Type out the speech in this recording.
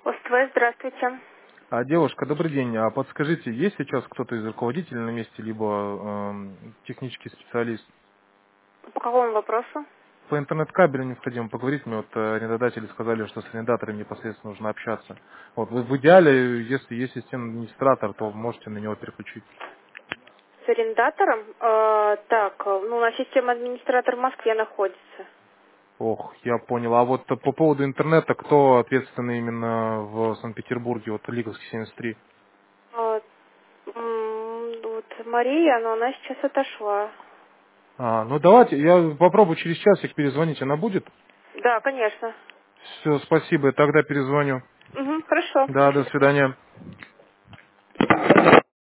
ОСТВ, здравствуйте. Девушка, добрый день. Подскажите, есть сейчас кто-то из руководителей на месте, либо технический специалист? По какому вопросу? По интернет-кабелю необходимо поговорить. Мне арендодатели сказали, что с арендаторами непосредственно нужно общаться. В идеале, если есть системный администратор, то можете на него переключить. С арендатором? У нас система администратор в Москве находится. Ох, я понял. А вот по поводу интернета, кто ответственный именно в Санкт-Петербурге, Лиговский 73? Мария, но она сейчас отошла. Ну давайте, я попробую через часик перезвонить, она будет? Да, конечно. Все, спасибо, я тогда перезвоню. Угу, хорошо. До Да, до свидания. свидания.